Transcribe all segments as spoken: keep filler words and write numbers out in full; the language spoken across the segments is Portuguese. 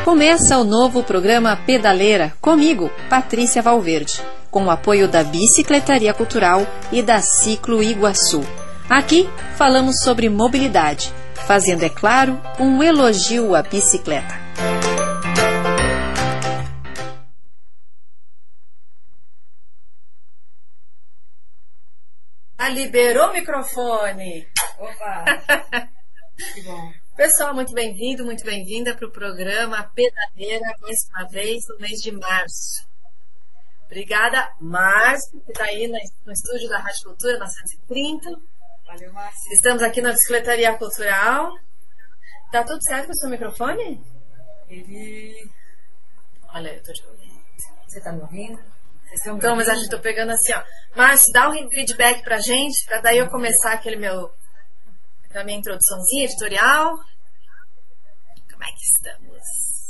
Começa o novo programa Pedaleira, comigo, Patrícia Valverde, com o apoio da Bicicletaria Cultural e da Ciclo Iguaçu. Aqui falamos sobre mobilidade, fazendo, é claro, um elogio à bicicleta. Ah, liberou o microfone! Opa! Que bom! Pessoal, muito bem-vindo, muito bem-vinda para o programa Pedaleira, mais uma vez, no mês de março. Obrigada, Márcio, que está aí no estúdio da Rádio Cultura, novecentos e trinta. Valeu, Márcio. Estamos aqui na Bicicletaria Cultural. Tá tudo certo com o seu microfone? Ele... Olha, eu tô te ouvindo. Você tá me ouvindo? Então, mas a gente tá pegando assim, ó. Márcio, dá um feedback pra gente, pra daí eu começar aquele meu... a minha introduçãozinha editorial. Como é que estamos?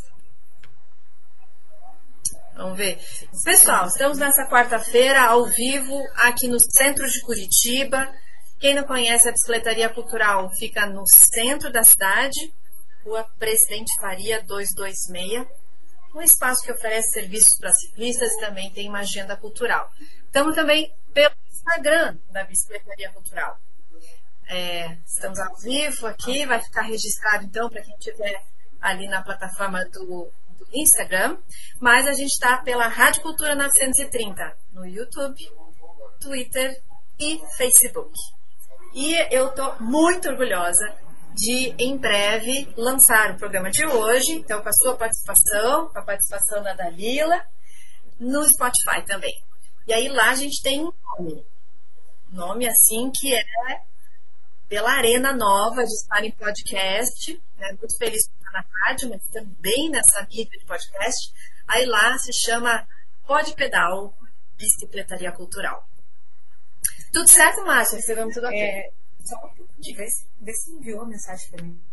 Vamos ver. Pessoal, estamos nessa quarta-feira, ao vivo, aqui no centro de Curitiba. Quem não conhece a Bicicletaria Cultural, fica no centro da cidade, Rua Presidente Faria duzentos e vinte e seis. Um espaço que oferece serviços para ciclistas e também tem uma agenda cultural. Estamos também pelo Instagram da Bicicletaria Cultural. É, estamos ao vivo aqui, vai ficar registrado então para quem estiver ali na plataforma do, do Instagram, mas a gente está pela Rádio Cultura novecentos e trinta no YouTube, Twitter e Facebook. E eu estou muito orgulhosa de, em breve, lançar o programa de hoje, então com a sua participação, com a participação da Dalila, no Spotify também. E aí lá a gente tem um nome, nome assim que é pela arena nova de estar em podcast, né? Muito feliz de estar na rádio, mas também nessa mídia de podcast. Aí lá se chama Pod Pedal Bicicletaria Cultural. Tudo certo, Márcia? Recebemos tudo aqui. É, só um pouco de vez, vê se enviou a mensagem para mim.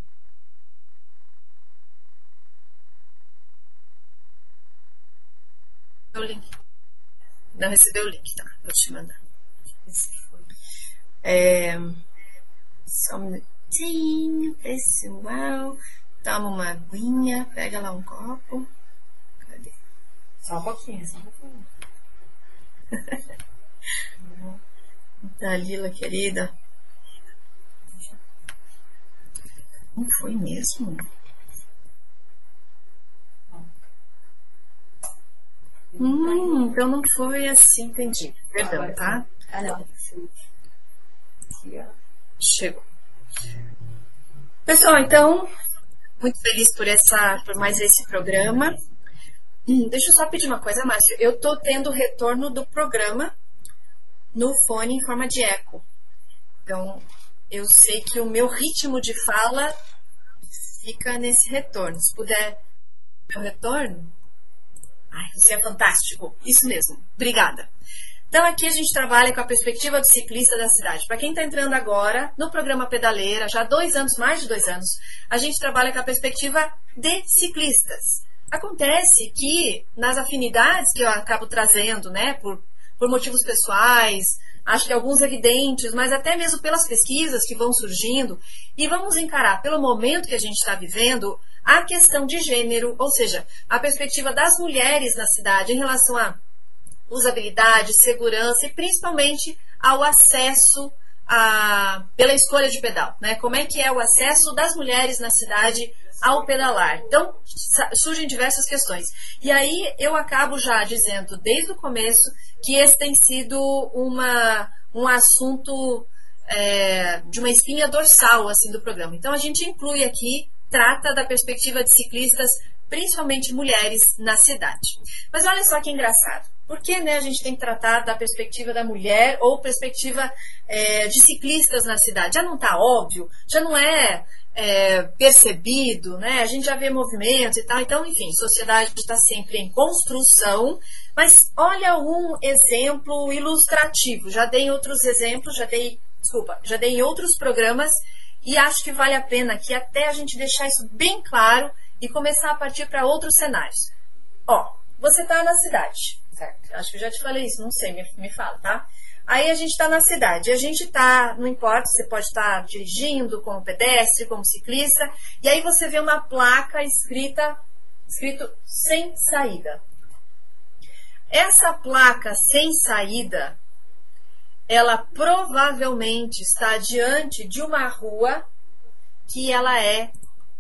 O link. Não recebeu o link, tá? Vou te mandar. Esse foi. É... Só um minutinho, pessoal. Toma uma aguinha, pega lá um copo. Cadê? Só um pouquinho, só um pouquinho. Dalila, querida. Não foi mesmo? Hum, então não foi assim, entendi. Perdão, tá? Ah, não. Aqui, ó. Chegou. Pessoal, então, muito feliz por, essa, por mais esse programa. Hum, deixa eu só pedir uma coisa, Márcio. Eu tô tendo retorno do programa no fone em forma de eco. Então, eu sei que o meu ritmo de fala fica nesse retorno. Se puder, meu retorno. Ai, você é fantástico. Isso mesmo. Obrigada. Então, aqui a gente trabalha com a perspectiva do ciclista da cidade. Para quem está entrando agora no programa Pedaleira, já há dois anos, mais de dois anos, a gente trabalha com a perspectiva de ciclistas. Acontece que nas afinidades que eu acabo trazendo, né, por, por motivos pessoais, acho que alguns evidentes, mas até mesmo pelas pesquisas que vão surgindo, e vamos encarar pelo momento que a gente está vivendo a questão de gênero, ou seja, a perspectiva das mulheres na cidade em relação a usabilidade, segurança e principalmente ao acesso a, pela escolha de pedal, né? Como é que é o acesso das mulheres na cidade ao pedalar? Então, surgem diversas questões. E aí eu acabo já dizendo desde o começo que esse tem sido uma, um assunto é, de uma espinha dorsal assim, do programa. Então a gente inclui aqui, trata da perspectiva de ciclistas, principalmente mulheres na cidade. Mas olha só que engraçado. Por que, né, a gente tem que tratar da perspectiva da mulher ou perspectiva é, de ciclistas na cidade? Já não está óbvio? Já não é, é percebido? Né? A gente já vê movimentos e tal. Então, enfim, a sociedade está sempre em construção. Mas olha um exemplo ilustrativo. Já dei outros exemplos, já dei, desculpa, já dei em outros programas e acho que vale a pena aqui até a gente deixar isso bem claro e começar a partir para outros cenários. Ó, você está na cidade. Certo. Acho que eu já te falei isso, não sei, me, me fala, tá? Aí a gente está na cidade, a gente está, não importa, você pode estar dirigindo como pedestre, como ciclista, e aí você vê uma placa escrita escrito sem saída. Essa placa sem saída, ela provavelmente está diante de uma rua que ela é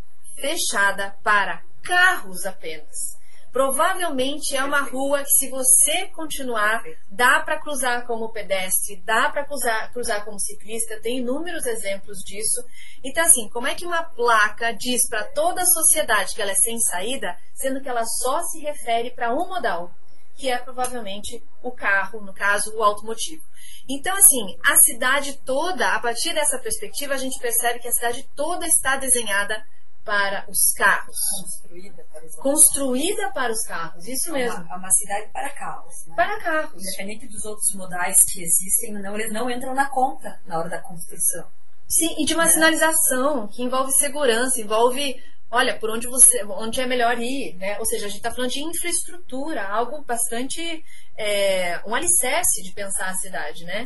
fechada para carros apenas. Provavelmente é uma rua que, se você continuar, dá para cruzar como pedestre, dá para cruzar, cruzar como ciclista, tem inúmeros exemplos disso. Então, assim, como é que uma placa diz para toda a sociedade que ela é sem saída, sendo que ela só se refere para um modal, que é provavelmente o carro, no caso, o automotivo. Então, assim, a cidade toda, a partir dessa perspectiva, a gente percebe que a cidade toda está desenhada para os carros. Construída para os Construída para os carros, isso mesmo. É uma, é uma cidade para carros. Né? Para carros. Independente dos outros modais que existem, não, eles não entram na conta na hora da construção. Sim, e de uma É. sinalização que envolve segurança, envolve, olha, por onde você, onde é melhor ir, né? Ou seja, a gente está falando de infraestrutura, algo bastante, é, um alicerce de pensar a cidade, né?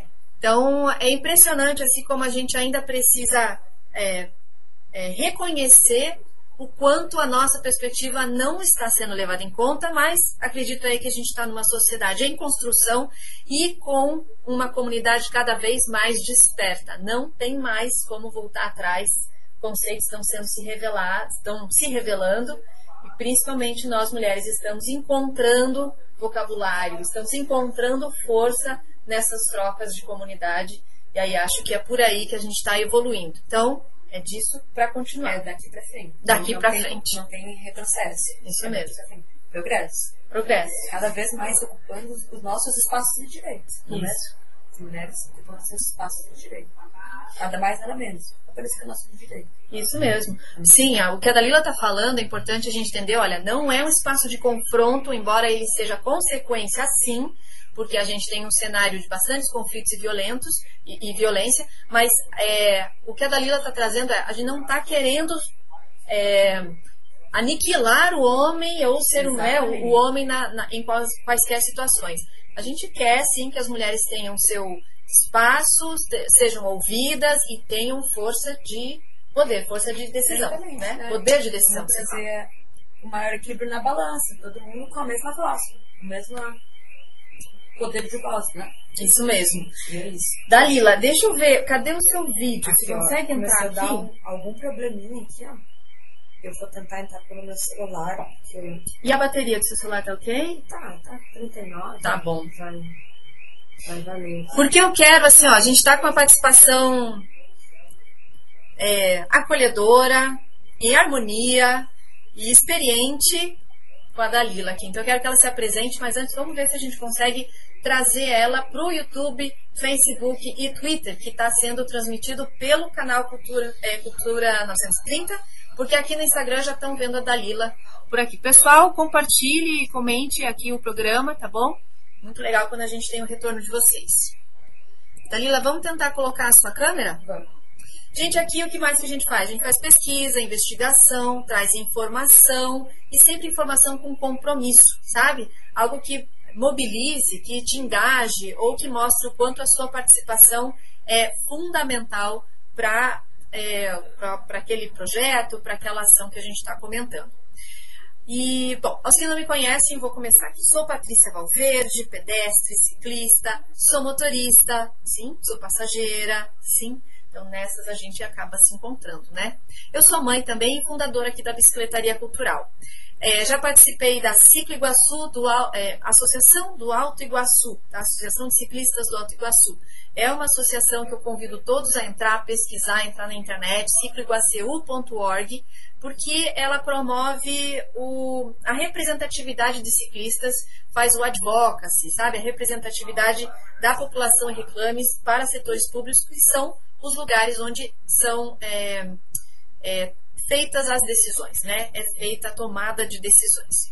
Então, é impressionante, assim, como a gente ainda precisa é, é, reconhecer o quanto a nossa perspectiva não está sendo levada em conta, mas acredito aí que a gente está numa sociedade em construção e com uma comunidade cada vez mais desperta. Não tem mais como voltar atrás. Conceitos estão sendo se revelados, estão se revelando, e principalmente nós mulheres estamos encontrando vocabulário, estamos encontrando força nessas trocas de comunidade, e aí acho que é por aí que a gente está evoluindo. Então, é disso para continuar. É daqui para frente. Daqui Não para tem- frente. Não tem retrocesso. Isso É mesmo. daqui pra frente. Progresso. Progresso. Cada vez mais ocupando os, os nossos espaços de direito. Não é? Isso. As mulheres ocupando seus espaços de direito. Nada mais, nada menos. Aparece que é nosso direito. Isso mesmo. Sim, o que a Dalila está falando é importante a gente entender, olha, não é um espaço de confronto, embora ele seja consequência sim, porque a gente tem um cenário de bastantes conflitos e violentos e, e violência, mas é, o que a Dalila está trazendo é, a gente não está querendo é, aniquilar o homem ou ser um, né, o, o homem na, na, em quais, quaisquer situações. A gente quer sim que as mulheres tenham seu espaço, te- sejam ouvidas e tenham força de poder, força de decisão, Exatamente, né? né? Poder de decisão. Vamos trazer o maior equilíbrio na balança. Todo mundo com a mesma voz. O mesmo poder de voz, né? Isso mesmo. E é isso. Dalila, deixa eu ver, cadê o seu vídeo? Você Aqui, ó, consegue entrar começou a dar aqui? um- algum probleminha aqui, ó. Eu vou tentar entrar pelo meu celular. Porque... E a bateria do seu celular tá ok? Tá, tá trinta e nove. Tá bom. Vai, vai valer. Porque eu quero, assim, ó, a gente tá com uma participação é, acolhedora, em harmonia e experiente com a Dalila aqui. Então eu quero que ela se apresente, mas antes vamos ver se a gente consegue trazer ela pro YouTube, Facebook e Twitter, que está sendo transmitido pelo canal Cultura, é, Cultura novecentos e trinta, porque aqui no Instagram já estão vendo a Dalila por aqui. Pessoal, compartilhe e comente aqui o programa, tá bom? Muito legal quando a gente tem o retorno de vocês. Dalila, vamos tentar colocar a sua câmera? Vamos. Gente, aqui o que mais que a gente faz? A gente faz pesquisa, investigação, traz informação e sempre informação com compromisso, sabe? Algo que mobilize, que te engaje ou que mostre o quanto a sua participação é fundamental para é, para aquele projeto, para aquela ação que a gente está comentando. E, bom, aos que não me conhecem, vou começar aqui. Sou Patrícia Valverde, pedestre, ciclista, sou motorista, sim, sou passageira, sim. Então, nessas a gente acaba se encontrando, né? Eu sou mãe também e fundadora aqui da Bicicletaria Cultural. É, já participei da Ciclo Iguaçu, do, Al- é, Associação do Alto Iguaçu, da Associação de Ciclistas do Alto Iguaçu. É uma associação que eu convido todos a entrar, pesquisar, entrar na internet, ciclo iguacu ponto org, porque ela promove o, a representatividade de ciclistas, faz o advocacy, sabe? A representatividade da população e reclames para setores públicos, que são os lugares onde são é, é, feitas as decisões, né? É feita a tomada de decisões.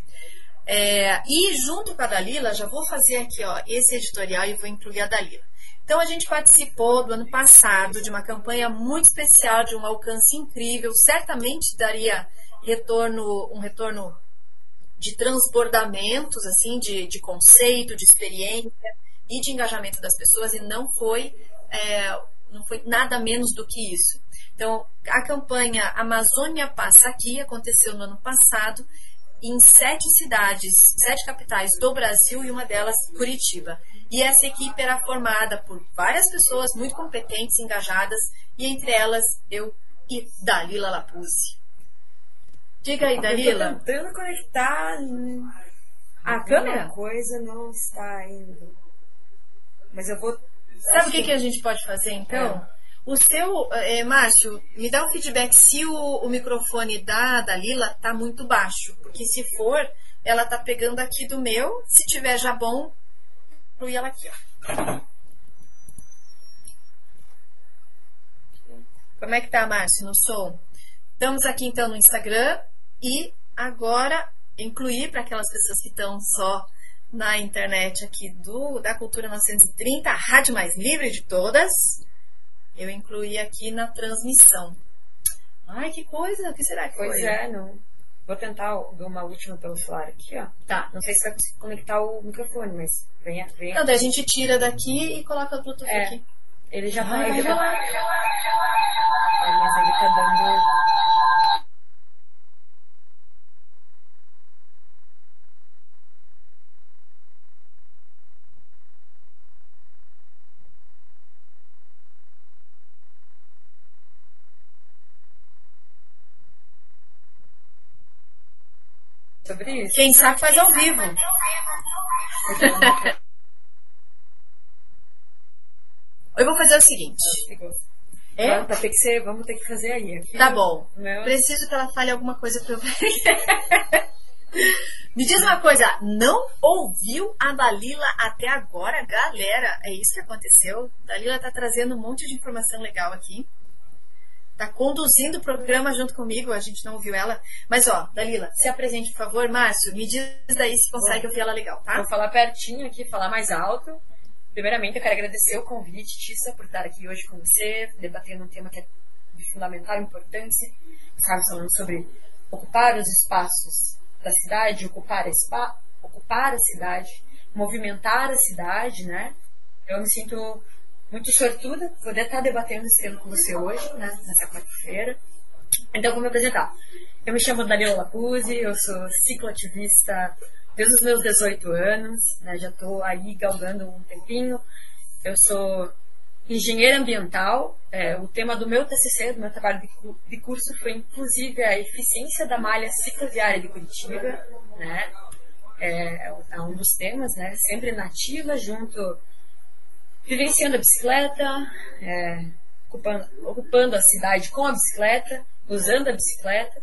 É, e junto com a Dalila, já vou fazer aqui ó, esse editorial e vou incluir a Dalila. Então a gente participou do ano passado de uma campanha muito especial, de um alcance incrível, certamente daria retorno, um retorno de transbordamentos, assim, de, de conceito, de experiência e de engajamento das pessoas, e não foi, é, não foi nada menos do que isso. Então, a campanha Amazônia Passa Aqui aconteceu no ano passado, em sete cidades, sete capitais do Brasil e uma delas Curitiba. E essa equipe era formada por várias pessoas muito competentes, engajadas, e entre elas eu e Dalila Lapuzzi. Diga aí, Dalila. Eu tô tentando conectar. A câmera? Alguma coisa não está indo. Mas eu vou... Sabe o que, que a gente pode fazer, então? É. O seu, é, Márcio, me dá um feedback se o, o microfone da Dalila tá muito baixo. Porque se for, ela tá pegando aqui do meu. Se tiver já bom, inclui ela aqui, ó. Como é que tá, Márcio, no som? Estamos aqui, então, no Instagram. E agora, incluir para aquelas pessoas que estão só na internet aqui do, da Cultura novecentos e trinta, a rádio mais livre de todas. Eu incluí aqui na transmissão. Ai, que coisa! O que será que foi? Pois é, não. Vou tentar dar uma última pelo celular aqui, ó. Tá. Não sei se vai conseguir conectar o microfone, mas venha, venha. Não, daí a gente tira daqui e coloca o Bluetooth é, aqui. Ele já vai, tá... Vai, ele vai, tá... vai. É, mas ele tá dando... Sobre isso. Quem sabe faz ao vivo. Eu vou fazer o seguinte. É? Vai ter que ser, vamos ter que fazer aí. Aqui, tá bom. Meu... Preciso que ela fale alguma coisa pra eu ver. Me diz uma coisa, não ouviu a Dalila até agora, galera? É isso que aconteceu? Dalila tá trazendo um monte de informação legal aqui. Tá conduzindo o programa junto comigo, a gente não ouviu ela. Mas, ó, Dalila, se apresente, por favor. Márcio, me diz daí se consegue Bom, ouvir ela legal, tá? Vou falar pertinho aqui, falar mais alto. Primeiramente, eu quero agradecer o convite, Tissa, por estar aqui hoje com você, debatendo um tema que é de fundamental importância. Sabe, falando sobre ocupar os espaços da cidade, ocupar a, spa, ocupar a cidade, movimentar a cidade, né? Eu me sinto muito sortuda poder estar debatendo esse tema com você hoje, né, nessa quarta-feira. Então, vou me apresentar. Eu me chamo Dalila Lapuzzi, eu sou cicloativista desde os meus dezoito anos, né, já estou aí galgando um tempinho. Eu sou engenheira ambiental. É, o tema do meu T C C, do meu trabalho de, de curso, foi inclusive a eficiência da malha cicloviária de Curitiba, né? É, é um dos temas, né? Sempre nativa, junto... vivenciando a bicicleta, é, ocupando, ocupando a cidade com a bicicleta, usando a bicicleta.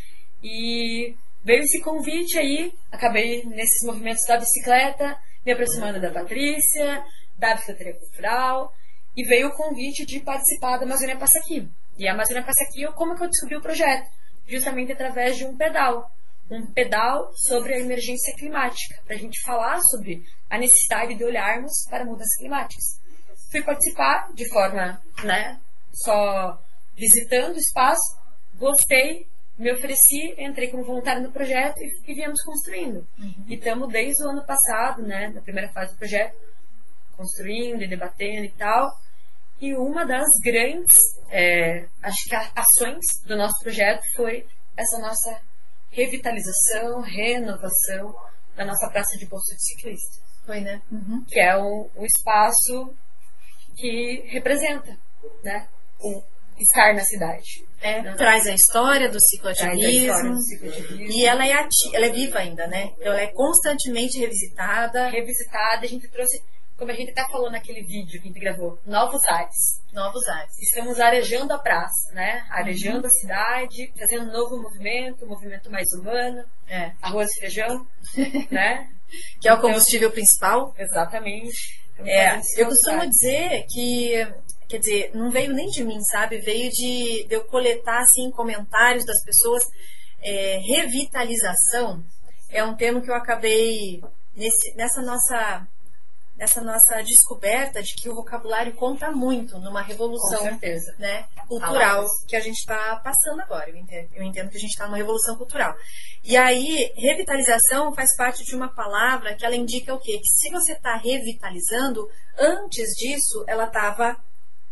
E veio esse convite aí, acabei nesses movimentos da bicicleta, me aproximando da Patrícia, da Bicicletaria Cultural, e veio o convite de participar da Amazônia Passa Aqui. E a Amazônia Passa Aqui, como que eu descobri o projeto? Justamente através de um pedal. Um pedal sobre a emergência climática, para a gente falar sobre a necessidade de olharmos para mudanças climáticas. Fui participar de forma, né, só visitando o espaço, gostei, me ofereci, entrei como voluntária no projeto e, e viemos construindo. Uhum. E estamos desde o ano passado, né, na primeira fase do projeto, construindo e debatendo e tal. E uma das grandes, é, acho que ações do nosso projeto foi essa nossa revitalização, renovação da nossa praça de bolso de ciclista. Foi, né? Uhum. Que é o, o espaço que representa, né, o estar na cidade. É, né? Traz a história do cicloativismo. E ela é, ati- ela é viva ainda, né? Ela é constantemente revisitada. Revisitada. A gente trouxe, como a gente até falou naquele vídeo que a gente gravou, novos ares. Novos ares. Estamos arejando a praça, né? Arejando uhum. a cidade, fazendo um novo movimento, um movimento mais humano. É. Arroz e feijão, né? Que é o combustível então, principal. Exatamente. É, eu costumo dizer que, quer dizer, não veio nem de mim, sabe? Veio de, de eu coletar, assim, comentários das pessoas. É, revitalização é um termo que eu acabei, nesse, nessa nossa... essa nossa descoberta de que o vocabulário conta muito numa revolução, né, cultural que a gente está passando agora. Eu entendo, eu entendo que a gente está numa revolução cultural. E aí, revitalização faz parte de uma palavra que ela indica o quê? Que se você está revitalizando, antes disso, ela estava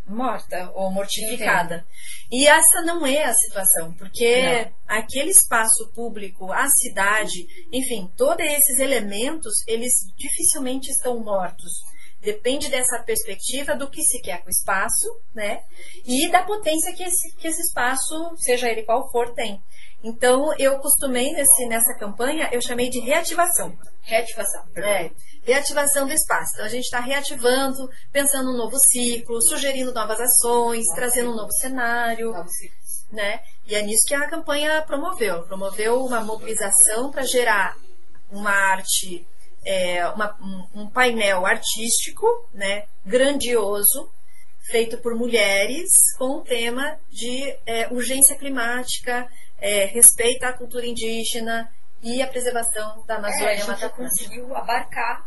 morta ou mortificada. E essa não é a situação, porque não. Aquele espaço público, a cidade, enfim, todos esses elementos, eles dificilmente estão mortos. Depende dessa perspectiva do que se quer com o espaço, né? E da potência que esse, que esse espaço, seja ele qual for, tem. Então, eu costumei, nesse, nessa campanha, eu chamei de reativação. Reativação. É, reativação do espaço. Então, a gente está reativando, pensando num novo ciclo, sugerindo novas ações, novos trazendo ciclos. um novo cenário. Novos ciclos. Né? E é nisso que a campanha promoveu. Promoveu uma mobilização para gerar uma arte, é, uma, um, um painel artístico, né, grandioso, feito por mulheres, com o tema de é, urgência climática, é, respeito à cultura indígena e a preservação da Amazônia. É, a gente conseguiu abarcar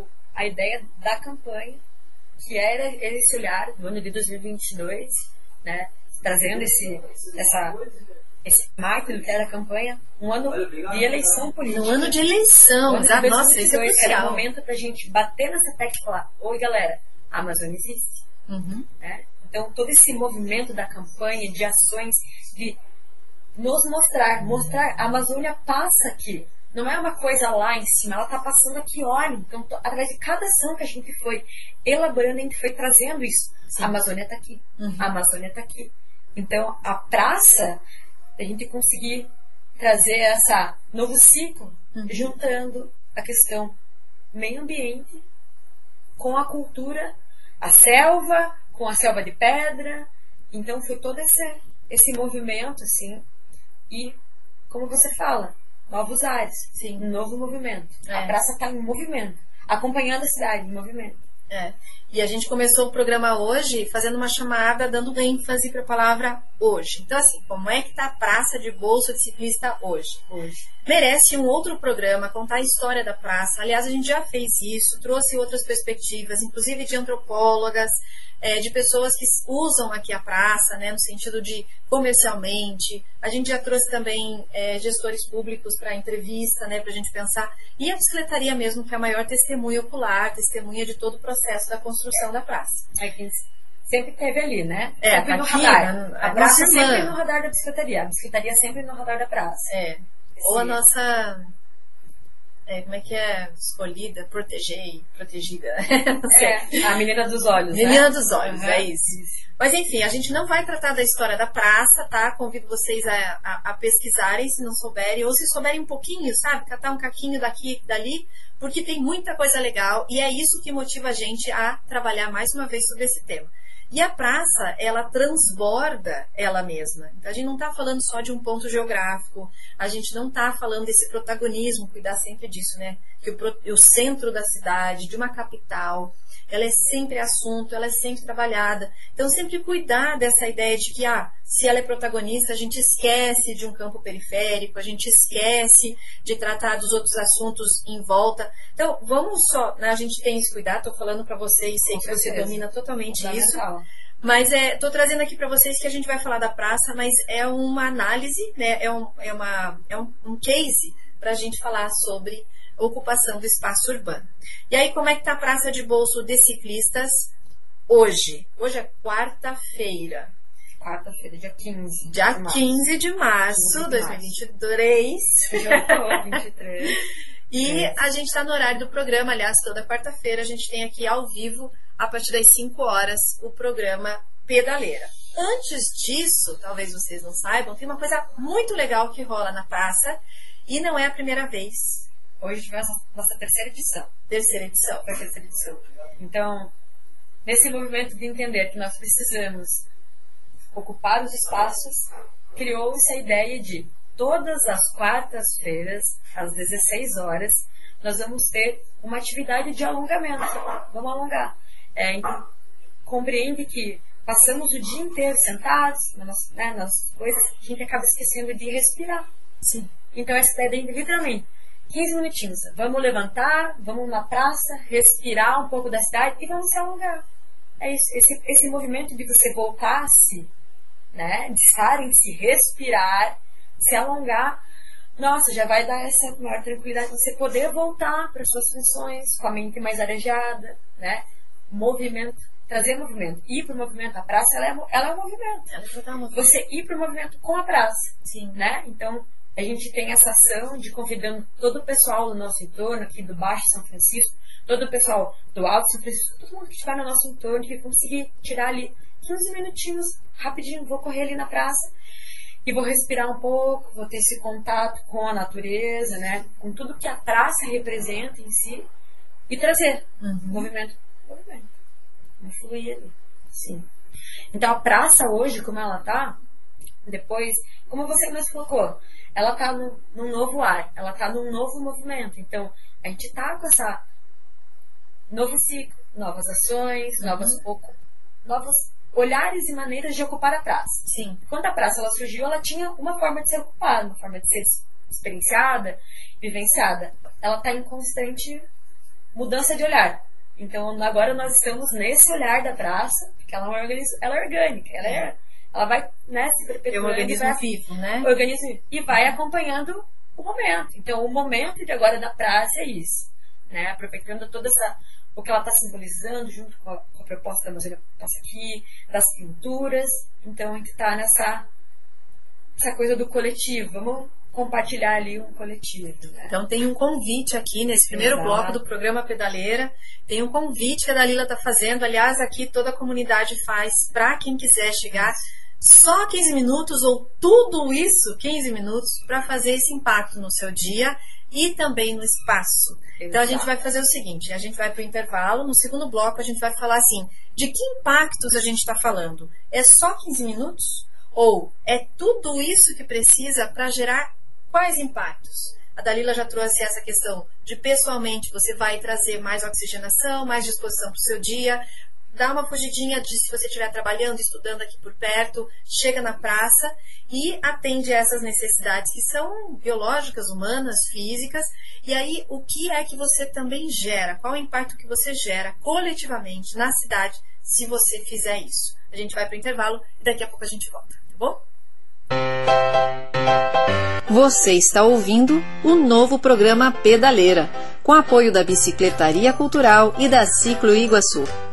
a ideia da campanha, que era esse olhar do ano de dois mil e vinte e dois, né, trazendo esse, essa, esse marco do que era a campanha, um ano de eleição política. Um ano de eleição, um exato. Nossa, isso é crucial. Era o momento para a gente bater nessa tecla e falar: oi, galera, a Amazônia existe. Uhum. Né? Então, todo esse movimento da campanha, de ações, de nos mostrar, mostrar, a Amazônia passa aqui. Não é uma coisa lá em cima, ela está passando aqui, olha. Então, através de cada ação que a gente foi elaborando, a gente foi trazendo isso. Sim. A Amazônia está aqui, uhum. a Amazônia está aqui. Então, a praça, a gente conseguir trazer esse novo ciclo, uhum. juntando a questão meio ambiente com a cultura, a selva, com a selva de pedra. Então, foi todo esse, esse movimento, assim, e, como você fala, novos ares, sim. um novo movimento. É. A praça está em movimento, acompanhando a cidade em movimento. É. E a gente começou o programa hoje fazendo uma chamada, dando ênfase para a palavra hoje. Então, assim, como é que está a praça de bolso de ciclista hoje? Hoje. Merece um outro programa, contar a história da praça. Aliás, a gente já fez isso, trouxe outras perspectivas, inclusive de antropólogas, é, de pessoas que usam aqui a praça, né, no sentido de comercialmente. A gente já trouxe também é, gestores públicos para entrevista, né, para a gente pensar. E a bicicletaria mesmo, que é a maior testemunha ocular, testemunha de todo o processo da construção da praça. É que sempre teve ali, né? É, sempre tá no aqui, radar. na, a praça sempre no radar da bicicletaria. A bicicletaria sempre no radar da praça. É. Esse... Ou a nossa... É, como é que é? Escolhida, proteger, protegida. Não sei. É, a menina dos olhos, Menina né? dos olhos, uhum. É isso. isso. Mas enfim, a gente não vai tratar da história da praça, tá? Convido vocês a, a, a pesquisarem, se não souberem, ou se souberem um pouquinho, sabe? Catar um caquinho daqui e dali, porque tem muita coisa legal e é isso que motiva a gente a trabalhar mais uma vez sobre esse tema. E a praça, ela transborda ela mesma. Então, a gente não está falando só de um ponto geográfico, a gente não está falando desse protagonismo, cuidar sempre disso, né? Que o, o centro da cidade, de uma capital, ela é sempre assunto, ela é sempre trabalhada. Então, sempre cuidar dessa ideia de que, ah, se ela é protagonista, a gente esquece de um campo periférico, a gente esquece de tratar dos outros assuntos em volta. Então, vamos só, né, a gente tem esse cuidado, estou falando para vocês, sei que você domina totalmente isso. Mas estou é, trazendo aqui para vocês que a gente vai falar da praça, mas é uma análise, né, é, um, é, uma, é um, um case para a gente falar sobre ocupação do espaço urbano. E aí, como é que está a praça de bolso de ciclistas hoje? Hoje é quarta-feira. Quarta-feira, dia quinze. Dia de quinze de março de dois mil e vinte e três. Já tô, vinte e três. E é. A gente está no horário do programa, aliás, toda quarta-feira a gente tem aqui ao vivo, a partir das cinco horas, o programa Pedaleira. Antes disso, talvez vocês não saibam, tem uma coisa muito legal que rola na praça e não é a primeira vez. Hoje tivemos a nossa terceira edição. Terceira edição. Foi a terceira edição. Então, nesse movimento de entender que nós precisamos ocupar os espaços, criou-se a ideia de todas as quartas-feiras, às dezesseis horas, nós vamos ter uma atividade de alongamento. Vamos alongar. É, então, compreende que passamos o dia inteiro sentados nas, né, nas coisas, a gente acaba esquecendo de respirar. Sim. Então, essa ideia de literalmente quinze minutinhos. Vamos levantar, vamos na praça, respirar um pouco da cidade e vamos se alongar. É isso. Esse, esse movimento de você voltar-se, né, de estar em se respirar, se alongar, nossa, já vai dar essa maior tranquilidade, você poder voltar para suas funções com a mente mais arejada, né? Movimento trazer movimento. Ir para o movimento, a praça, ela é, ela é um movimento. Ela é um movimento. Você ir para o movimento com a praça. Sim. Né? Então, a gente tem essa ação de convidando todo o pessoal do nosso entorno, aqui do Baixo São Francisco, todo o pessoal do Alto São Francisco, todo mundo que estiver no nosso entorno, que conseguir tirar ali quinze minutinhos, rapidinho, vou correr ali na praça e vou respirar um pouco, vou ter esse contato com a natureza, né? Com tudo que a praça representa em si e trazer uhum. movimento, movimento, não fluir ali, sim. Então a praça hoje, como ela tá, depois, como você mesmo colocou, ela tá num, num novo ar, ela tá num novo movimento. Então a gente tá com essa novo ciclo, novas ações, uhum. novas, novos olhares e maneiras de ocupar a praça. Sim. Quando a praça ela surgiu, ela tinha uma forma de ser ocupada, uma forma de ser experienciada, vivenciada. Ela está em constante mudança de olhar. Então agora nós estamos nesse olhar da praça, porque ela é, um organismo, ela é orgânica, ela, é, ela vai, né, se perpetuando. É um organismo vai, vivo, né? Organismo, e vai acompanhando o momento. Então o momento de agora da praça é isso, né? Aproveitando toda essa o que ela está simbolizando junto com a, com a proposta da Amazônia Passa Aqui, das pinturas. Então a gente está nessa essa coisa do coletivo. Vamos compartilhar ali um coletivo. Né? Então tem um convite aqui nesse primeiro Exato. bloco do programa Pedaleira. Tem um convite que a Dalila está fazendo. Aliás, aqui toda a comunidade faz para quem quiser chegar. Só quinze minutos ou tudo isso, quinze minutos, para fazer esse impacto no seu dia e também no espaço. Exato. Então a gente vai fazer o seguinte, a gente vai para o intervalo, no segundo bloco a gente vai falar assim, de que impactos a gente está falando? É só quinze minutos? Ou é tudo isso que precisa para gerar quais impactos? A Dalila já trouxe essa questão de pessoalmente você vai trazer mais oxigenação, mais disposição para o seu dia, dá uma fugidinha de se você estiver trabalhando, estudando aqui por perto, chega na praça e atende a essas necessidades que são biológicas, humanas, físicas. E aí, o que é que você também gera? Qual é o impacto que você gera coletivamente na cidade se você fizer isso? A gente vai para o intervalo e daqui a pouco a gente volta, tá bom? Você está ouvindo o novo programa Pedaleira, com apoio da Bicicletaria Cultural e da Ciclo Iguaçu.